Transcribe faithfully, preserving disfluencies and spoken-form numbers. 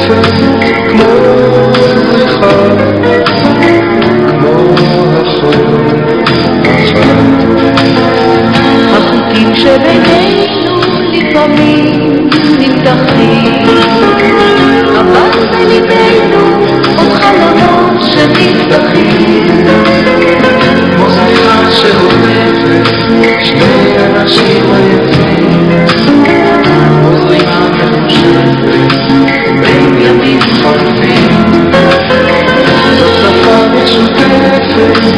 משותפת כמו אחד, כמו החול החד. החוטים שבינינו לפעמים נמתחים, אבל בליבנו עוד חלונות שנפתחים, כמו זריחה שעוטפת שני אנשים עייפים, כמו זריחה מחושבת בין ימים חולפים. זאת שפה משותפת